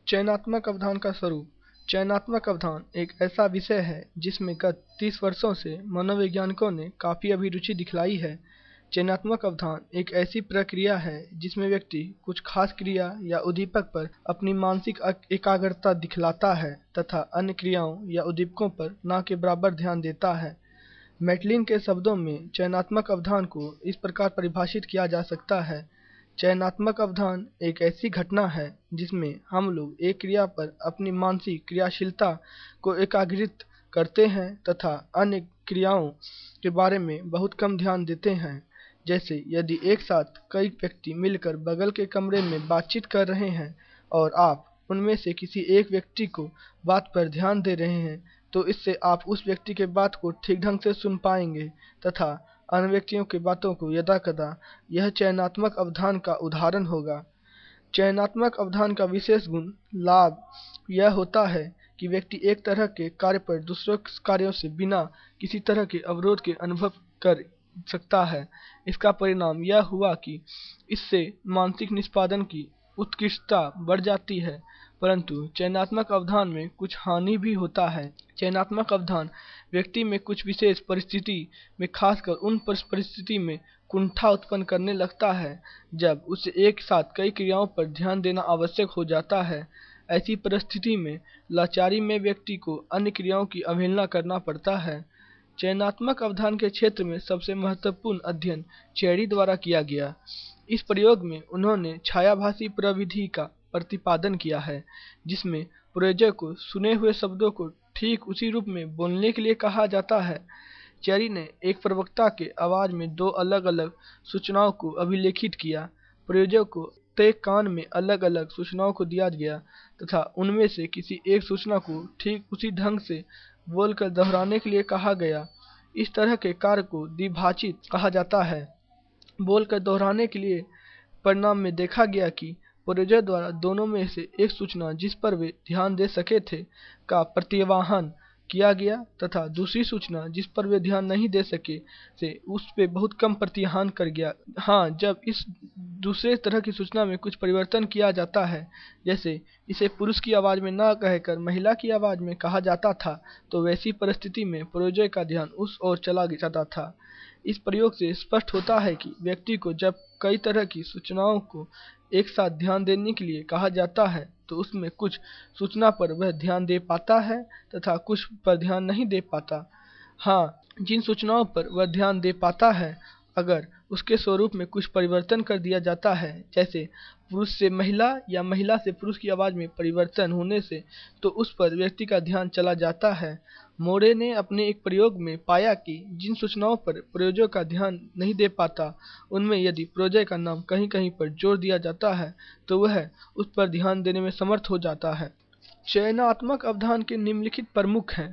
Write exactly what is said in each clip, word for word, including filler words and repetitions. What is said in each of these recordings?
चयनात्मक अवधान का स्वरूप। चयनात्मक अवधान एक ऐसा विषय है जिसमें गत तीस वर्षों से मनोवैज्ञानिकों ने काफ़ी अभिरुचि दिखलाई है। चयनात्मक अवधान एक ऐसी प्रक्रिया है जिसमें व्यक्ति कुछ खास क्रिया या उद्दीपक पर अपनी मानसिक एकाग्रता दिखलाता है तथा अन्य क्रियाओं या उद्दीपकों पर न के बराबर ध्यान देता है। मैटलिन के शब्दों में चयनात्मक अवधान को इस प्रकार परिभाषित किया जा सकता है: चयनात्मक अवधान एक ऐसी घटना है जिसमें हम लोग एक क्रिया पर अपनी मानसिक क्रियाशीलता को एकाग्रित करते हैं तथा अन्य क्रियाओं के बारे में बहुत कम ध्यान देते हैं। जैसे यदि एक साथ कई व्यक्ति मिलकर बगल के कमरे में बातचीत कर रहे हैं और आप उनमें से किसी एक व्यक्ति को बात पर ध्यान दे रहे हैं, तो इससे आप उस व्यक्ति के बात को ठीक ढंग से सुन पाएंगे तथा अन्य व्यक्तियों की बातों को यदाकदा। यह चयनात्मक अवधान का उदाहरण होगा। चयनात्मक अवधान का विशेष गुण लाभ यह होता है कि व्यक्ति एक तरह के कार्य पर दूसरों कार्यों से बिना किसी तरह के अवरोध के अनुभव कर सकता है। इसका परिणाम यह हुआ कि इससे मानसिक निष्पादन की उत्कृष्टता बढ़ जाती है, परंतु चयनात्मक अवधान में कुछ हानि भी होता है। चयनात्मक अवधान व्यक्ति में कुछ विशेष परिस्थिति में, खासकर उन परिस्थिति में कुंठा उत्पन्न करने लगता है जब उसे एक साथ कई क्रियाओं पर ध्यान देना आवश्यक हो जाता है। ऐसी परिस्थिति में लाचारी में व्यक्ति को अन्य क्रियाओं की अवहेलना करना पड़ता है। चयनात्मक अवधान के क्षेत्र में सबसे महत्वपूर्ण अध्ययन चेरी द्वारा किया गया। इस प्रयोग में उन्होंने छायाभासी प्रविधि का प्रतिपादन किया है, जिसमें प्रयोजक को सुने हुए शब्दों को ठीक उसी रूप में बोलने के लिए कहा जाता है। चेरी ने एक प्रवक्ता के आवाज में दो अलग अलग सूचनाओं को अभिलेखित किया। प्रयोजक को प्रत्येक कान में अलग अलग सूचनाओं को दिया गया तथा उनमें से किसी एक सूचना को ठीक उसी ढंग से बोलकर दोहराने के लिए कहा गया। इस तरह के कार्य को द्विभाषित कहा जाता है। बोलकर दोहराने के लिए परिणाम में देखा गया कि प्रयोजक द्वारा दोनों में से एक सूचना जिस पर वे ध्यान दे सके थे का प्रत्यवाहन किया गया तथा दूसरी सूचना जिस पर वे ध्यान नहीं दे सके से उस पे बहुत कम प्रत्याहान कर गया। हाँ, जब इस दूसरे तरह की सूचना में कुछ परिवर्तन किया जाता है, जैसे इसे पुरुष की आवाज़ में न कहकर महिला की आवाज़ में कहा जाता था, तो वैसी परिस्थिति में प्रयोजक का ध्यान उस ओर चला जाता था। इस प्रयोग से स्पष्ट होता है कि व्यक्ति को जब कई तरह की सूचनाओं को एक साथ ध्यान देने के लिए कहा जाता है, तो उसमें कुछ सूचना पर वह ध्यान दे पाता है तथा कुछ पर ध्यान नहीं दे पाता। हाँ, जिन सूचनाओं पर वह ध्यान दे पाता है, अगर उसके स्वरूप में कुछ परिवर्तन कर दिया जाता है, जैसे पुरुष से महिला या महिला से पुरुष की आवाज़ में परिवर्तन होने से, तो उस पर व्यक्ति का ध्यान चला जाता है। मोरे ने अपने एक प्रयोग में पाया कि जिन सूचनाओं पर प्रयोजक का ध्यान नहीं दे पाता, उनमें यदि प्रयोजक का नाम कहीं कहीं पर जोड़ दिया जाता है, तो वह उस पर ध्यान देने में समर्थ हो जाता है। चयनात्मक अवधान के निम्नलिखित प्रमुख हैं: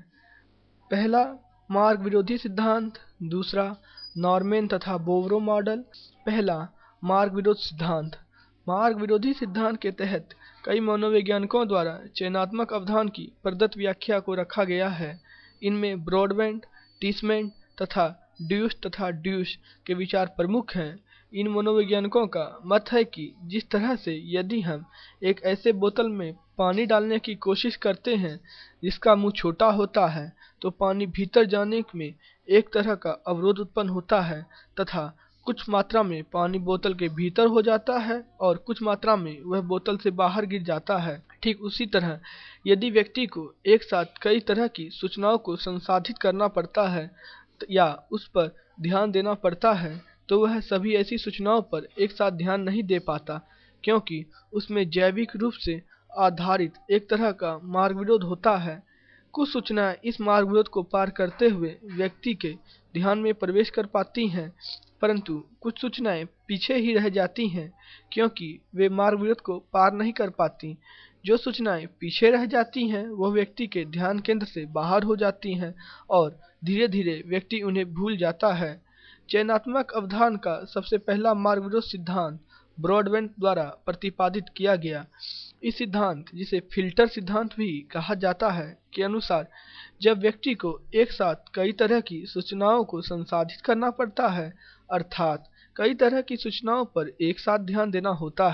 पहला, मार्ग विरोधी सिद्धांत। दूसरा, नॉर्मेन तथा बोवरो मॉडल। पहला, मार्ग विरोध सिद्धांत। मार्ग विरोधी सिद्धांत के तहत कई मनोवैज्ञानिकों द्वारा चयनात्मक अवधान की प्रदत्त व्याख्या को रखा गया है। इनमें ब्रॉडबैंड, टीस्मैन तथा ड्यूश तथा ड्यूश के विचार प्रमुख हैं। इन मनोवैज्ञानिकों का मत है कि जिस तरह से यदि हम एक ऐसे बोतल में पानी डालने की कोशिश करते हैं जिसका मुंह छोटा होता है, तो पानी भीतर जाने में एक तरह का अवरोध उत्पन्न होता है तथा कुछ मात्रा में पानी बोतल के भीतर हो जाता है और कुछ मात्रा में वह बोतल से बाहर गिर जाता है। ठीक उसी तरह यदि व्यक्ति को एक साथ कई तरह की सूचनाओं को संसाधित करना पड़ता है या उस पर ध्यान देना पड़ता है, तो वह सभी ऐसी सूचनाओं पर एक साथ ध्यान नहीं दे पाता, क्योंकि उसमें जैविक रूप से आधारित एक तरह का मार्ग विरोध होता है। कुछ सूचनाएं इस मार्ग विरोध को पार करते हुए व्यक्ति के ध्यान में प्रवेश कर पाती हैं, परंतु कुछ सूचनाएं पीछे ही रह जाती हैं क्योंकि वे मार्ग विरोध को पार नहीं कर पाती। जो सूचनाएं पीछे रह जाती हैं वह व्यक्ति के ध्यान केंद्र से बाहर हो जाती हैं और धीरे धीरे व्यक्ति उन्हें भूल जाता है। चयनात्मक अवधान का सबसे पहला मार्ग विरोध सिद्धांत ब्रॉडबैंड द्वारा प्रतिपादित किया गया। इस सिद्धांत, जिसे फिल्टर सिद्धांत भी कहा जाता है, के अनुसार जब व्यक्ति को एक साथ कई तरह की सूचनाओं को संसाधित करना पड़ता है, अर्थात कई तरह की सूचनाओं पर एक साथ ध्यान देना होता है,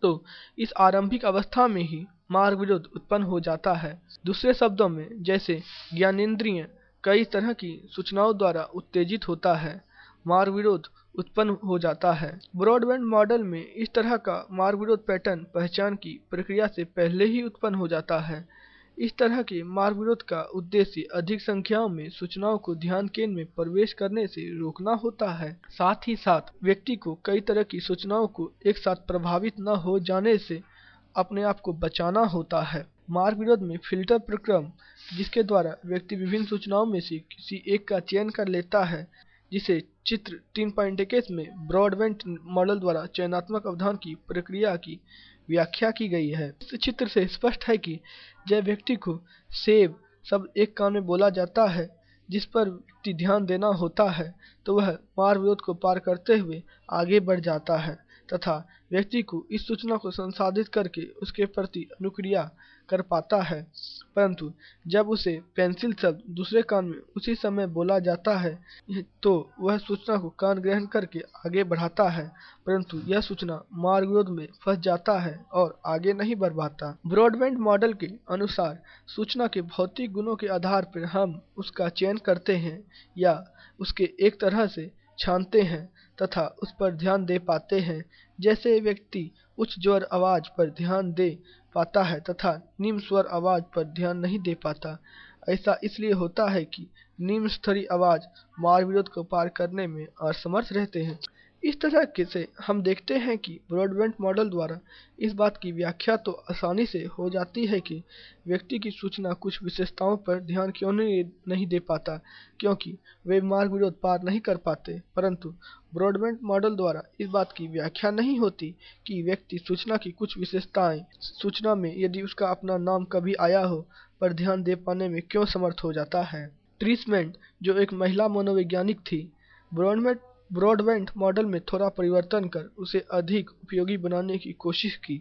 तो इस आरंभिक अवस्था में ही मार्ग विरोध उत्पन्न हो जाता है। दूसरे शब्दों में, जैसे ज्ञानेंद्रिय कई तरह की सूचनाओं द्वारा उत्तेजित होता है, मार्ग विरोध उत्पन्न हो जाता है। ब्रॉडबैंड मॉडल में इस तरह का मार्ग विरोध पैटर्न पहचान की प्रक्रिया से पहले ही उत्पन्न हो जाता है। इस तरह के मार्ग विरोध का उद्देश्य अधिक संख्याओं में सूचनाओं को ध्यान केंद्र में प्रवेश करने से रोकना होता है। साथ ही साथ व्यक्ति को कई तरह की सूचनाओं को एक साथ प्रभावित न हो जाने से अपने आप को बचाना होता है। मार्ग विरोध में फिल्टर प्रक्रम, जिसके द्वारा व्यक्ति विभिन्न सूचनाओं में से किसी एक का चयन कर लेता है, जिसे चित्र तीन पॉइंट इक्कीस में ब्रॉडबैंड मॉडल द्वारा चयनात्मक अवधान की प्रक्रिया की व्याख्या की गई है। इस चित्र से स्पष्ट है कि जब व्यक्ति को सेब शब्द एक कान में बोला जाता है, जिस पर व्यक्ति ध्यान देना होता है, तो वह मार्ग विरोध को पार करते हुए आगे बढ़ जाता है तथा व्यक्ति को इस सूचना को संसाधित करके उसके प्रति अनुक्रिया कर पाता है। परंतु जब उसे पेंसिल शब्द दूसरे कान में उसी समय बोला जाता है, तो वह सूचना को कान ग्रहण करके आगे बढ़ाता है, परंतु यह सूचना मार्ग विरोध में फंस जाता है और आगे नहीं बढ़ पाता। ब्रॉडबैंड मॉडल के अनुसार सूचना के भौतिक गुणों के आधार पर हम उसका चयन करते हैं या उसके एक तरह से छानते हैं तथा उस पर ध्यान दे पाते हैं। जैसे व्यक्ति उच्च स्वर आवाज पर ध्यान दे पाता है तथा निम्न स्वर आवाज पर ध्यान नहीं दे पाता। ऐसा इसलिए होता है कि निम्न स्तरीय आवाज मार्ग विरोध को पार करने में असमर्थ रहते हैं। इस तरह के से हम देखते हैं कि ब्रॉडबैंड मॉडल द्वारा इस बात की व्याख्या तो आसानी से हो जाती है कि व्यक्ति की सूचना कुछ विशेषताओं पर ध्यान क्यों नहीं नहीं दे पाता, क्योंकि वे मार्ग विरोध पार नहीं कर पाते। परंतु ब्रॉडबैंड मॉडल द्वारा इस बात की व्याख्या नहीं होती कि व्यक्ति सूचना की कुछ विशेषताएं सूचना में यदि उसका अपना नाम कभी आया हो पर ध्यान दे पाने में क्यों समर्थ हो जाता है। ट्रीसमेंट, जो एक महिला मनोवैज्ञानिक थी, ब्रॉडबैंड ब्रॉडबैंड मॉडल में थोड़ा परिवर्तन कर उसे अधिक उपयोगी बनाने की कोशिश की।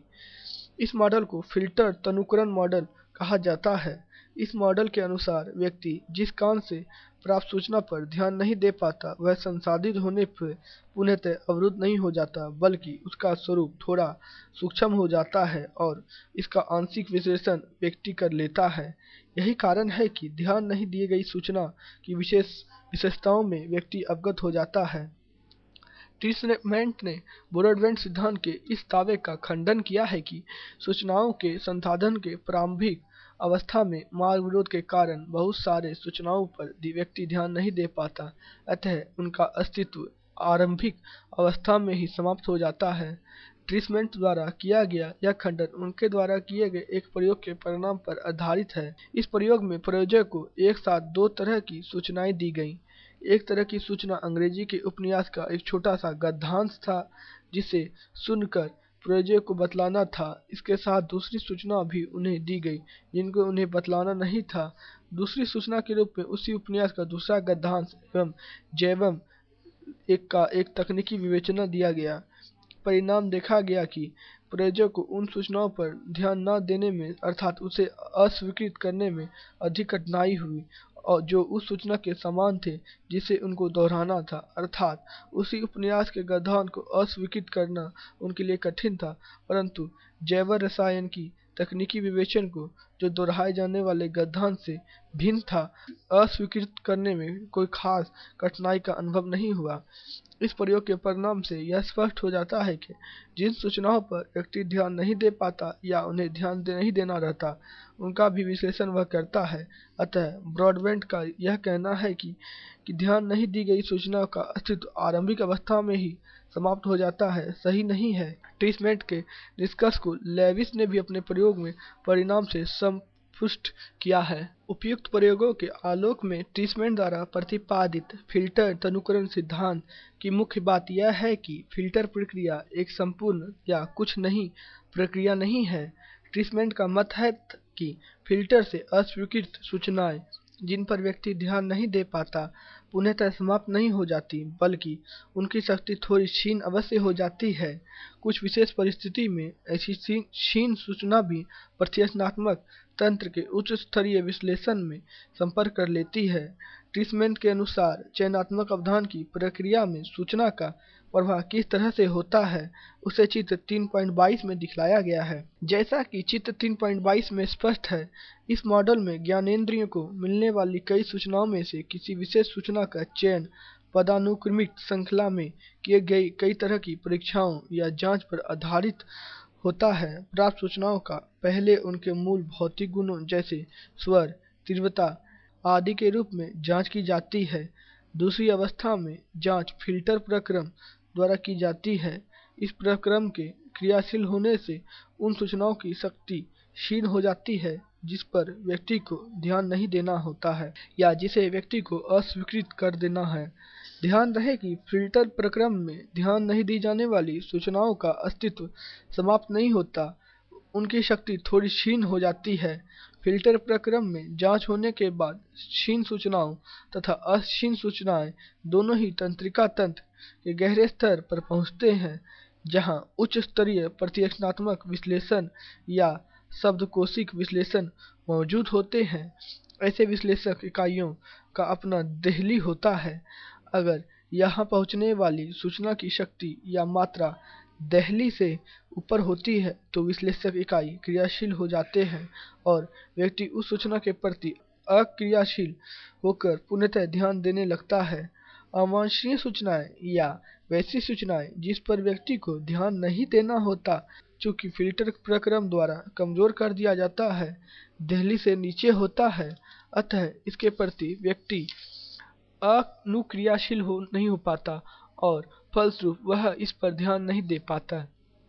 इस मॉडल को फिल्टर तनुकरण मॉडल कहा जाता है। इस मॉडल के अनुसार व्यक्ति जिस कान से प्राप्त सूचना पर ध्यान नहीं दे पाता, वह संसाधित होने पर पूर्णतः अवरुद्ध नहीं हो जाता, बल्कि उसका स्वरूप थोड़ा सूक्ष्म हो जाता है और इसका आंशिक विश्लेषण व्यक्ति कर लेता है। यही कारण है कि ध्यान नहीं दी गई सूचना की विशेष विशेषताओं में व्यक्ति अवगत हो जाता है। ट्रीसमेंट ने ब्रॉडबैंड सिद्धांत के इस दावे का खंडन किया है कि सूचनाओं के संसाधन के प्रारंभिक अवस्था में मार्ग विरोध के कारण बहुत सारे सूचनाओं पर व्यक्ति ध्यान नहीं दे पाता, अतः उनका अस्तित्व आरंभिक अवस्था में ही समाप्त हो जाता है। ट्रीसमेंट द्वारा किया गया यह खंडन उनके द्वारा किए गए एक प्रयोग के परिणाम पर आधारित है। इस प्रयोग में प्रयोजक को एक साथ दो तरह की सूचनाएं दी गईं। एक तरह की सूचना अंग्रेजी के उपन्यास का एक छोटा सा गद्यांश था, जिसे सुनकर प्रयोजक को बतलाना था। इसके साथ दूसरी सूचना भी उन्हें दी गई, जिनको उन्हें बतलाना नहीं था। दूसरी सूचना के रूप में उसी उपन्यास का दूसरा गद्यांश एवं जैवम एक का एक तकनीकी विवेचना दिया गया। परिणाम देखा गया कि प्रयोजक को उन सूचनाओं पर ध्यान न देने में अर्थात उसे अस्वीकृत करने में अधिक कठिनाई हुई और जो उस सूचना के समान थे जिसे उनको दोहराना था, अर्थात उसी उपन्यास के गद्यांश को अस्वीकृत करना उनके लिए कठिन था। परंतु जैव रसायन की तकनीकी विवेचन को, जो दोहराए जाने वाले गद्यांश से भिन्न था, अस्वीकृत करने में कोई खास कठिनाई का अनुभव नहीं हुआ। इस प्रयोग के परिणाम से यह स्पष्ट हो जाता है कि जिन सूचनाओं पर व्यक्ति ध्यान नहीं दे पाता या उन्हें ध्यान दे नहीं देना रहता, उनका भी विश्लेषण वह करता है। अतः ब्रॉडबैंड का यह कहना है कि, कि ध्यान नहीं दी गई सूचना का अस्तित्व आरंभिक अवस्था में ही समाप्त हो जाता है, सही नहीं है। ट्रीसमेंट के निष्कर्ष को लेविस ने भी अपने प्रयोग में परिणाम से संपुष्ट किया है। उपयुक्त प्रयोगों के आलोक में ट्रीसमेंट द्वारा प्रतिपादित फिल्टर तनुकरण सिद्धांत की मुख्य बात यह है कि फिल्टर प्रक्रिया एक संपूर्ण या कुछ नहीं प्रक्रिया नहीं है। ट्रीसमेंट का मत है कि फिल्टर से अस्वीकृत सूचनाएं, जिन पर व्यक्ति ध्यान नहीं दे पाता, पूर्णतः समाप्त नहीं हो जाती, बल्कि उनकी शक्ति थोड़ी क्षीण अवश्य हो जाती है। कुछ विशेष परिस्थिति में ऐसी क्षीण सूचना भी प्रत्याशनात्मक तंत्र के उच्च स्तरीय विश्लेषण में संपर्क कर लेती है। ट्रीसमेंट के अनुसार चयनात्मक अवधान की प्रक्रिया में सूचना का प्रवाह किस तरह से होता है उसे चित्र तीन पॉइंट बाईस में दिखलाया गया है। जैसा कि चित्र तीन पॉइंट बाईस में स्पष्ट है, इस मॉडल में ज्ञानेंद्रियों को मिलने वाली कई सूचनाओं में से किसी विशेष सूचना का चयन पदानुक्रमिक श्रृंखला में किए गई कई तरह की परीक्षाओं या जांच पर आधारित होता है। प्राप्त सूचनाओं का पहले उनके मूल भौतिक गुणों जैसे स्वर, तीव्रता आदि के रूप में जांच की जाती है। दूसरी अवस्था में जांच फ़िल्टर प्रक्रम द्वारा की जाती है। इस प्रक्रम के क्रियाशील होने से उन सूचनाओं की शक्ति क्षीण हो जाती है जिस पर व्यक्ति को ध्यान नहीं देना होता है या जिसे व्यक्ति को अस्वीकृत कर देना है। ध्यान रहे कि फ़िल्टर प्रक्रम में ध्यान नहीं दी जाने वाली सूचनाओं का अस्तित्व समाप्त नहीं होता, उनकी शक्ति थोड़ी क्षीण हो जाती है। फ़िल्टर प्रक्रम में जांच होने के बाद क्षीण सूचनाओं तथा अक्षीण सूचनाएं दोनों ही तंत्रिका तंत्र के गहरे स्तर पर पहुंचते हैं, जहां उच्च स्तरीय प्रत्यक्षात्मक विश्लेषण या शब्दकोशिक विश्लेषण मौजूद होते हैं। ऐसे विश्लेषक इकाइयों का अपना देहली होता है। अगर यहाँ पहुँचने वाली सूचना की शक्ति या मात्रा देहली से ऊपर होती है तो विश्लेषक इकाई क्रियाशील हो जाते हैं और व्यक्ति उस सूचना के प्रति अक्रियाशील होकर पूर्णतः ध्यान देने लगता है। अवांछनीय सूचनाएं या वैसी सूचनाएं जिस पर व्यक्ति को ध्यान नहीं देना होता, चूँकि फ़िल्टर प्रक्रम द्वारा कमज़ोर कर दिया जाता है, देहली से नीचे होता है, अतः इसके प्रति व्यक्ति अनुक्रियाशील हो नहीं हो पाता और फलस्वरूप वह इस पर ध्यान नहीं दे पाता।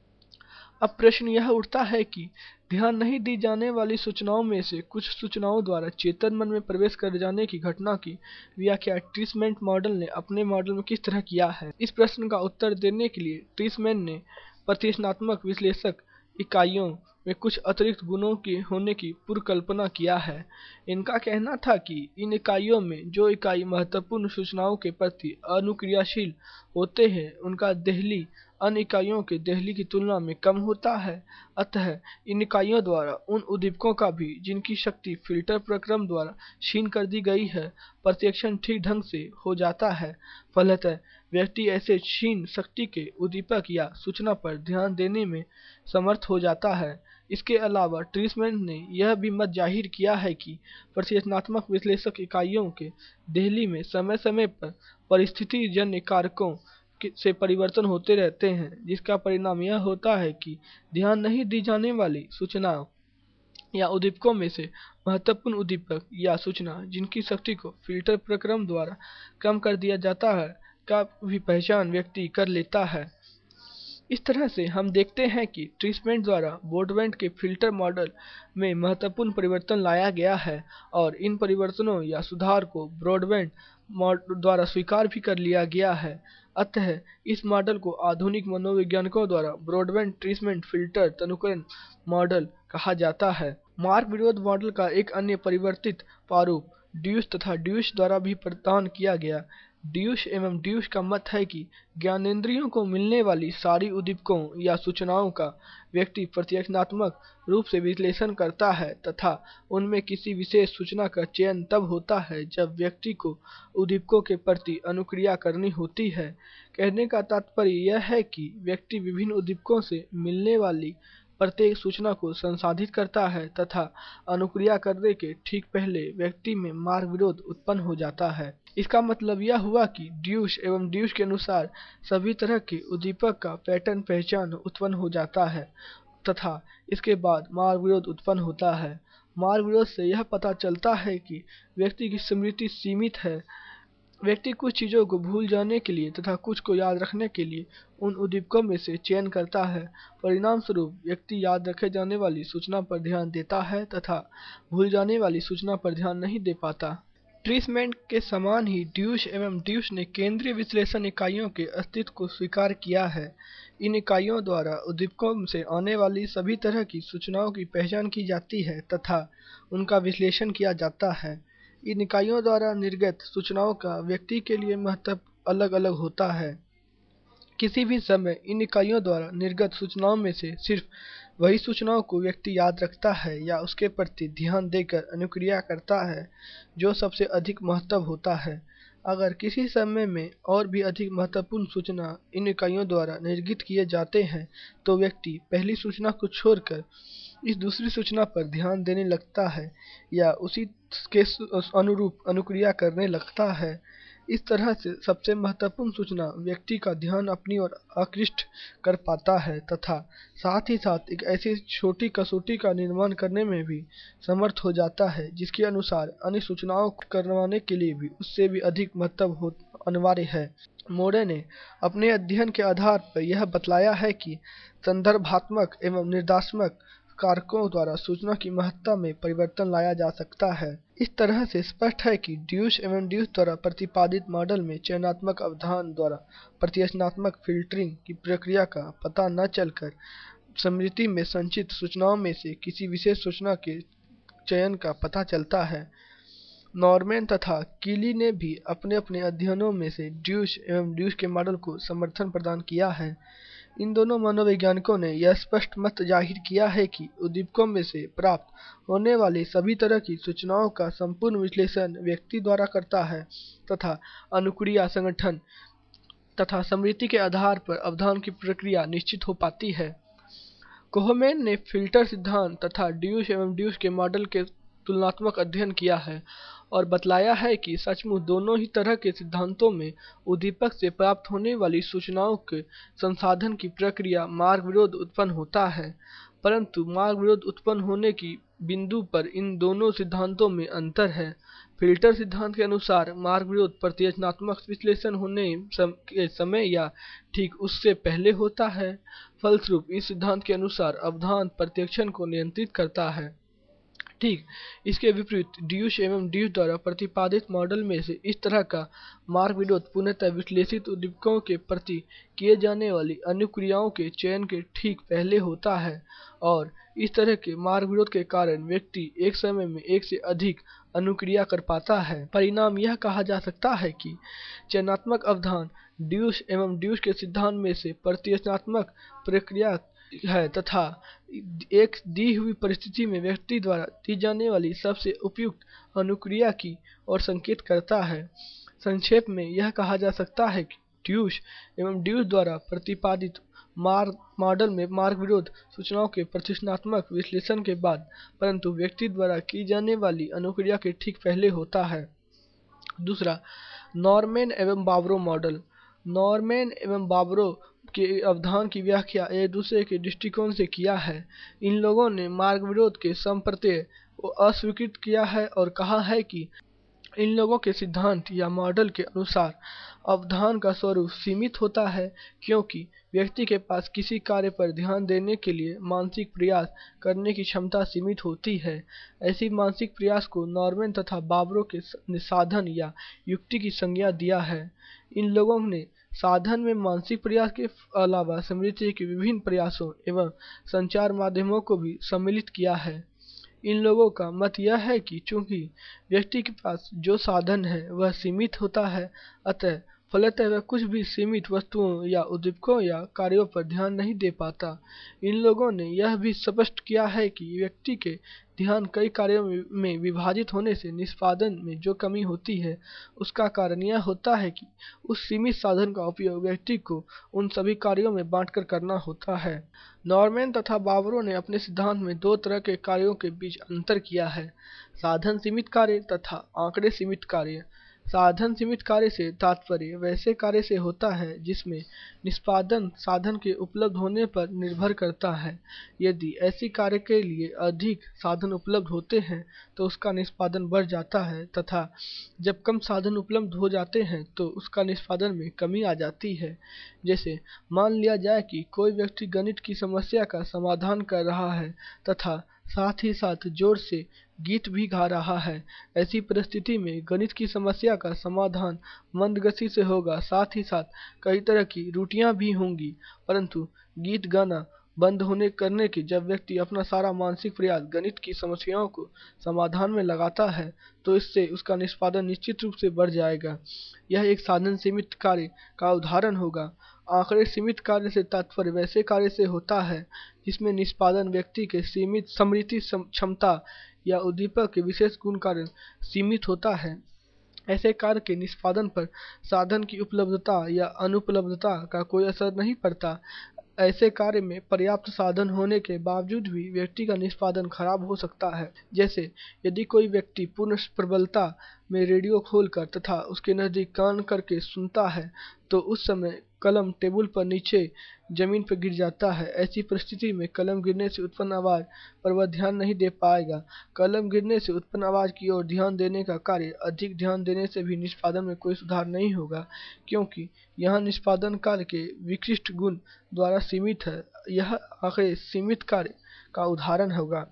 अब प्रश्न यह उठता है कि ध्यान नहीं दी जाने वाली सूचनाओं में से कुछ सूचनाओं द्वारा चेतन मन में प्रवेश कर जाने की घटना की व्याख्या ट्रीसमैन मॉडल ने अपने मॉडल में किस तरह किया है। इस प्रश्न का उत्तर देने के लिए ट्रीसमैन ने प्रत्यक्षात्मक विश्लेषक इकाइयों में कुछ अतिरिक्त गुणों के होने की पूर्व कल्पना किया है। इनका कहना था कि इन इकाइयों में जो इकाई महत्वपूर्ण सूचनाओं के प्रति अनुक्रियाशील होते हैं, उनका देहली अन्य इकाइयों के देहली की तुलना में कम होता है। अतः इन इकाइयों द्वारा उन उद्दीपकों का भी जिनकी शक्ति फ़िल्टर प्रक्रम द्वारा क्षीण कर दी गई है, प्रत्यक्षण ठीक ढंग से हो जाता है। फलतः व्यक्ति ऐसे क्षीण शक्ति के उद्दीपक या सूचना पर ध्यान देने में समर्थ हो जाता है। इसके अलावा ट्रीसमैन ने यह भी मत जाहिर किया है कि प्रत्यक्षात्मक विश्लेषक इकाइयों के देहली में समय समय पर परिस्थितिजन्य कारकों से परिवर्तन होते रहते हैं, जिसका परिणाम यह होता है कि ध्यान नहीं दी जाने वाली सूचनाओं या उद्दीपकों में से महत्वपूर्ण उद्दीपक या सूचना जिनकी शक्ति को फ़िल्टर प्रक्रम द्वारा कम कर दिया जाता है का भी पहचान व्यक्ति कर लेता है। इस तरह से हम देखते हैं कि ट्रीसमैन द्वारा ब्रॉडबैंड के फ़िल्टर मॉडल में महत्वपूर्ण परिवर्तन लाया गया है और इन परिवर्तनों या सुधार को ब्रॉडबैंड मॉडल द्वारा स्वीकार भी कर लिया गया है। अतः इस मॉडल को आधुनिक मनोवैज्ञानिकों द्वारा ब्रॉडबैंड ट्रीसमैन फ़िल्टर तनुकरण मॉडल कहा जाता है। मार्ग विरोध मॉडल का एक अन्य परिवर्तित प्रारूप ड्यूश तथा ड्यूश द्वारा भी प्रदान किया गया। ड्यूश एवं ड्यूश का मत है कि ज्ञानेंद्रियों को मिलने वाली सारी उद्दीपकों या सूचनाओं का व्यक्ति प्रत्यक्षात्मक रूप से विश्लेषण करता है तथा उनमें किसी विशेष सूचना का चयन तब होता है जब व्यक्ति को उद्दीपकों के प्रति अनुक्रिया करनी होती है। कहने का तात्पर्य यह है कि व्यक्ति विभिन्न उद्दीपकों से मिलने वाली प्रत्येक सूचना को संसाधित करता है तथा अनुक्रिया करने के ठीक पहले व्यक्ति में मार्ग विरोध उत्पन्न हो जाता है। इसका मतलब यह हुआ कि ड्यूश एवं ड्यूश के अनुसार सभी तरह के उद्दीपक का पैटर्न पहचान उत्पन्न हो जाता है तथा इसके बाद मार्ग विरोध उत्पन्न होता है। मार्ग विरोध से यह पता चलता है कि व्यक्ति की स्मृति सीमित है। व्यक्ति कुछ चीज़ों को भूल जाने के लिए तथा कुछ को याद रखने के लिए उन उद्दीपकों में से चयन करता है। परिणाम स्वरूप व्यक्ति याद रखे जाने वाली सूचना पर ध्यान देता है तथा भूल जाने वाली सूचना पर ध्यान नहीं दे पाता। ट्रीसमैन के समान ही ड्यूश एवं ड्यूश ने केंद्रीय विश्लेषण इकाइयों के अस्तित्व को स्वीकार किया है। इन इकाइयों द्वारा उद्दीपकों से आने वाली सभी तरह की सूचनाओं की पहचान की जाती है तथा उनका विश्लेषण किया जाता है। इन इकाइयों द्वारा निर्गत सूचनाओं का व्यक्ति के लिए महत्व अलग अलग होता है। किसी भी समय इन इकाइयों द्वारा निर्गत सूचनाओं में से सिर्फ वही सूचनाओं को व्यक्ति याद रखता है या उसके प्रति ध्यान देकर अनुक्रिया करता है जो सबसे अधिक महत्व होता है। अगर किसी समय में और भी अधिक महत्वपूर्ण सूचना इन इकाइयों द्वारा निर्गत किए जाते हैं तो व्यक्ति पहली सूचना को छोड़कर इस दूसरी सूचना पर ध्यान देने लगता है या उसी के अनुरूप अनुक्रिया करने लगता है। इस तरह से सबसे महत्वपूर्ण सूचना व्यक्ति का ध्यान अपनी ओर आकृष्ट कर पाता है तथा साथ ही साथ एक ऐसी छोटी कसौटी का निर्माण करने में भी समर्थ हो जाता है जिसके अनुसार अन्य सूचनाओं को करवाने के लिए भी उससे भी अधिक महत्व हो अनिवार्य है। मोरे ने अपने अध्ययन के आधार पर यह बतलाया है कि संदर्भात्मक एवं निर्देशात्मक कारकों द्वारा सूचना की महत्ता में परिवर्तन लाया जा सकता है। इस तरह से स्पष्ट है कि ड्यूश एवं ड्यूश द्वारा प्रतिपादित मॉडल में चयनात्मक अवधान द्वारा प्रत्याशनात्मक फिल्टरिंग की प्रक्रिया का पता न चलकर स्मृति में संचित सूचनाओं में से किसी विशेष सूचना के चयन का पता चलता है। नॉर्मैन तथा कीली ने भी अपने अपने अध्ययनों में से ड्यूश एवं ड्यूश के मॉडल को समर्थन प्रदान किया है। इन दोनों मनोवैज्ञानिकों ने यह स्पष्ट मत जाहिर किया है कि उद्दीपकों में से प्राप्त होने वाली सभी तरह की सूचनाओं का संपूर्ण विश्लेषण व्यक्ति द्वारा करता है तथा अनुक्रिया संगठन तथा स्मृति के आधार पर अवधान की प्रक्रिया निश्चित हो पाती है। कोहमेन ने फिल्टर सिद्धांत तथा ड्यूश एवं ड्यूश के मॉडल के तुलनात्मक अध्ययन किया है और बतलाया है कि सचमुच दोनों ही तरह के सिद्धांतों में उद्दीपक से प्राप्त होने वाली सूचनाओं के संसाधन की प्रक्रिया मार्ग विरोध उत्पन्न होता है, परंतु मार्ग विरोध उत्पन्न होने की बिंदु पर इन दोनों सिद्धांतों में अंतर है। फिल्टर सिद्धांत के अनुसार मार्ग विरोध प्रत्याशनात्मक विश्लेषण होने के समय या ठीक उससे पहले होता है। फलस्वरूप इस सिद्धांत के अनुसार अवधान प्रत्यक्षण को नियंत्रित करता है। ठीक इसके विपरीत ड्यूश एवं ड्यूश द्वारा प्रतिपादित मॉडल में से इस तरह का मार्ग विरोध पूर्णतः विश्लेषित उद्दीपकों के प्रति किए जाने वाली अनुक्रियाओं के चयन के ठीक पहले होता है और इस तरह के मार्ग विरोध के कारण व्यक्ति एक समय में एक से अधिक अनुक्रिया कर पाता है। परिणाम यह कहा जा सकता है कि चयनात्मक अवधान ड्यूश एवं ड्यूश के सिद्धांत में से प्रत्याशनात्मक प्रक्रिया है तथा एक दी हुई परिस्थिति में व्यक्ति द्वारा दी जाने वाली सबसे उपयुक्त अनुक्रिया की ओर संकेत करता है। संक्षेप में यह कहा जा सकता है कि ड्यूश एवं ड्यूश द्वारा प्रतिपादित मार्ग मॉडल में मार्ग विरोध सूचनाओं के प्रत्याशनात्मक विश्लेषण के बाद परंतु व्यक्ति द्वारा की जाने वाली अनुक्रिया के ठीक पहले होता है। दूसरा, नॉर्मैन एवं बावरो मॉडल। नॉर्मैन एवं बावरो के अवधान की व्याख्या एक दूसरे के दृष्टिकोण से किया है। इन लोगों ने मार्ग विरोध के संप्रत्यय को अस्वीकृत किया है और कहा है कि इन लोगों के सिद्धांत या मॉडल के अनुसार अवधान का स्वरूप सीमित होता है क्योंकि व्यक्ति के पास किसी कार्य पर ध्यान देने के लिए मानसिक प्रयास करने की क्षमता सीमित होती है। ऐसी मानसिक प्रयास को नॉर्मैन तथा बावरो के साधन या युक्ति की संज्ञा दिया है। इन लोगों ने साधन में मानसिक प्रयास के अलावा स्मृति के विभिन्न प्रयासों एवं संचार माध्यमों को भी सम्मिलित किया है। इन लोगों का मत यह है कि चूंकि व्यक्ति के पास जो साधन है वह सीमित होता है, अतः फलतः वह कुछ भी सीमित वस्तुओं या उद्दीपकों या कार्यों पर ध्यान नहीं दे पाता। इन लोगों ने यह भी स्पष्ट किया है कि व्यक्ति के ध्यान कई कार्यों में विभाजित होने से निष्पादन में जो कमी होती है उसका कारण यह होता है कि उस सीमित साधन का उपयोग व्यक्ति को उन सभी कार्यों में बांटकर करना होता है। नॉर्मैन तथा बावरो ने अपने सिद्धांत में दो तरह के कार्यों के बीच अंतर किया है, साधन सीमित कार्य तथा आंकड़े सीमित कार्य। साधन सीमित कार्य से तात्पर्य वैसे कार्य से होता है जिसमें निष्पादन साधन के उपलब्ध होने पर निर्भर करता है। यदि ऐसी कार्य के लिए अधिक साधन उपलब्ध होते हैं तो उसका निष्पादन बढ़ जाता है तथा जब कम साधन उपलब्ध हो जाते हैं तो उसका निष्पादन में कमी आ जाती है। जैसे मान लिया जाए कि कोई व्यक्ति गणित की समस्या का समाधान कर रहा है तथा साथ ही साथ जोर से गीत भी गा रहा है। ऐसी परिस्थिति में गणित की समस्या का समाधान मंद गति से होगा, साथ ही साथ कई तरह की त्रुटियां भी होंगी, परंतु गीत गाना बंद होने करने के जब व्यक्ति अपना सारा मानसिक प्रयास गणित की समस्याओं को समाधान में लगाता है तो इससे उसका निष्पादन निश्चित रूप से बढ़ जाएगा। यह एक साधन सीमित कार्य का उदाहरण होगा। आंकड़े सीमित कार्य से तात्पर्य वैसे कार्य से होता है जिसमें निष्पादन व्यक्ति के सीमित स्मृति क्षमता या उद्दीपक के विशेष गुण कारण सीमित होता है। ऐसे कार्य के निष्पादन पर साधन की उपलब्धता या अनुपलब्धता का कोई असर नहीं पड़ता। ऐसे कार्य में पर्याप्त साधन होने के बावजूद भी व्यक्ति का निष्पादन खराब हो सकता है। जैसे यदि कोई व्यक्ति पूर्ण प्रबलता में रेडियो खोलकर तथा उसके नज़दीक कान करके सुनता है तो उस समय कलम टेबल पर नीचे जमीन पर गिर जाता है। ऐसी परिस्थिति में कलम गिरने से उत्पन्न आवाज़ पर वह ध्यान नहीं दे पाएगा। कलम गिरने से उत्पन्न आवाज़ की ओर ध्यान देने का कार्य अधिक ध्यान देने से भी निष्पादन में कोई सुधार नहीं होगा, क्योंकि यह निष्पादन कार्य के विशिष्ट गुण द्वारा सीमित है। यह आखिर सीमित कार्य का उदाहरण होगा।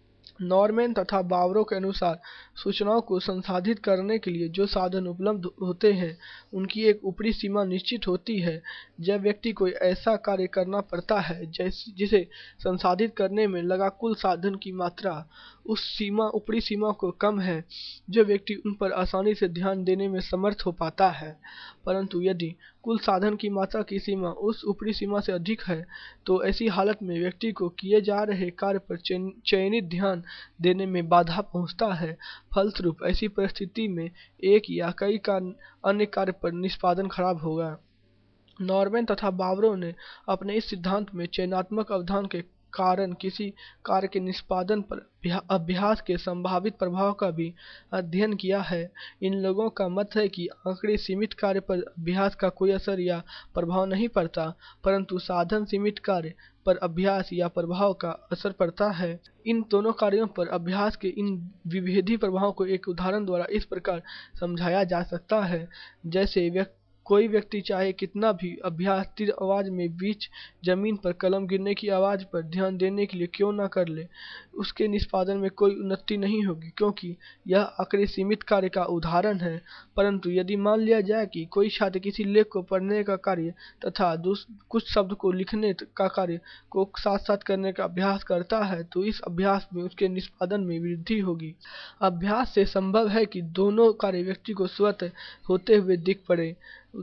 नॉर्मैन तथा बावरो के अनुसार सूचनाओं को संसाधित करने के लिए जो साधन उपलब्ध होते हैं उनकी एक ऊपरी सीमा निश्चित होती है। जब व्यक्ति कोई ऐसा कार्य करना पड़ता है जैसे जिसे संसाधित करने में लगा कुल साधन की मात्रा उस सीमा ऊपरी सीमा को कम है, जो व्यक्ति उन पर आसानी से ध्यान देने में समर्थ हो पाता है। परंतु यदि कुल साधन की मात्रा की सीमा उस ऊपरी सीमा से अधिक है तो ऐसी हालत में व्यक्ति को किए जा रहे कार्य पर चयनित ध्यान देने में बाधा पहुंचता है। फलस्वरूप ऐसी परिस्थिति में एक या कई कार्य अन्य कार्य पर निष्पादन खराब होगा। नॉर्मैन तथा बावरो ने अपने इस सिद्धांत में चयनात्मक अवधान के कारण किसी कार्य के निष्पादन पर अभ्यास के संभावित प्रभाव का भी अध्ययन किया है। इन लोगों का मत है कि आंकड़े सीमित कार्य पर अभ्यास का कोई असर या प्रभाव नहीं पड़ता, परंतु साधन सीमित कार्य पर अभ्यास या प्रभाव का असर पड़ता है। इन दोनों कार्यों पर अभ्यास के इन विभेदी प्रभावों को एक उदाहरण द्वारा इस प्रकार समझाया जा सकता है। जैसे व्यक्ति कोई व्यक्ति चाहे कितना भी अभ्यास स्थिर आवाज़ में बीच जमीन पर कलम गिरने की आवाज़ पर ध्यान देने के लिए क्यों न कर ले, उसके निष्पादन में कोई उन्नति नहीं होगी, क्योंकि यह आंकड़े सीमित कार्य का उदाहरण है। परंतु यदि मान लिया जाए कि कोई छात्र किसी लेख को पढ़ने का कार्य तथा कुछ शब्द को लिखने का कार्य को साथ साथ करने का अभ्यास करता है तो इस अभ्यास में उसके निष्पादन में वृद्धि होगी। अभ्यास से संभव है कि दोनों कार्य व्यक्ति को स्वतः होते हुए दिख पड़े।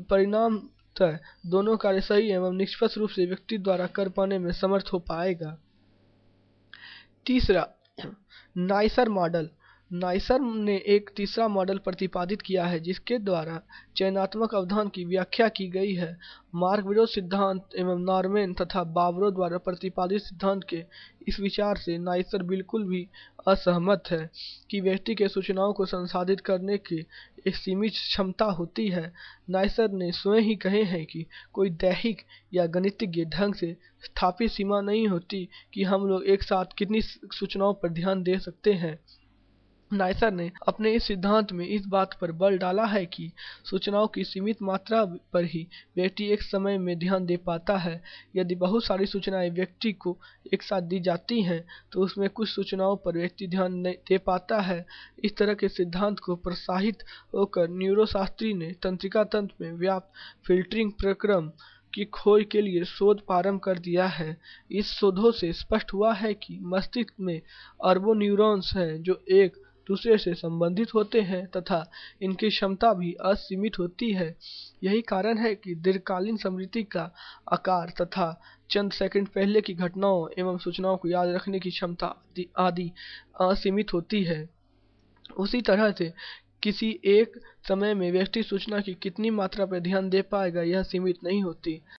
परिणामतः दोनों कार्य सही एवं निष्पक्ष रूप से व्यक्ति द्वारा कर पाने में समर्थ हो पाएगा। तीसरा, नाइसर मॉडल। नाइसर ने एक तीसरा मॉडल प्रतिपादित किया है जिसके द्वारा चयनात्मक अवधान की व्याख्या की गई है। मार्ग विरोध सिद्धांत एवं नॉर्मैन तथा बावरो द्वारा प्रतिपादित सिद्धांत के इस विचार से नाइसर बिल्कुल भी असहमत है कि व्यक्ति के सूचनाओं को संसाधित करने की एक सीमित क्षमता होती है। नाइसर ने स्वयं ही कहे हैं कि कोई दैहिक या गणितीय ढंग से स्थापित सीमा नहीं होती कि हम लोग एक साथ कितनी सूचनाओं पर ध्यान दे सकते हैं। नाइसर ने अपने इस सिद्धांत में इस बात पर बल डाला है कि सूचनाओं की सीमित मात्रा पर ही व्यक्ति एक समय में ध्यान दे पाता है। यदि बहुत सारी सूचनाएं व्यक्ति को एक साथ दी जाती हैं तो उसमें कुछ सूचनाओं पर व्यक्ति ध्यान नहीं दे पाता है। इस तरह के सिद्धांत को प्रोत्साहित होकर न्यूरोशास्त्री ने तंत्रिका तंत्र में व्याप्त फिल्टरिंग प्रक्रम की खोज के लिए शोध प्रारंभ कर दिया है। इस शोधों से स्पष्ट हुआ है कि मस्तिष्क में अरबों न्यूरॉन्स हैं जो एक दूसरे से संबंधित होते हैं तथा इनकी क्षमता भी असीमित होती है। यही कारण है कि दीर्घकालीन स्मृति का आकार तथा चंद सेकंड पहले की घटनाओं एवं सूचनाओं को याद रखने की क्षमता आदि असीमित होती है। उसी तरह से किसी एक समय में व्यक्ति सूचना की कितनी मात्रा पर ध्यान दे पाएगा यह सीमित नहीं होती।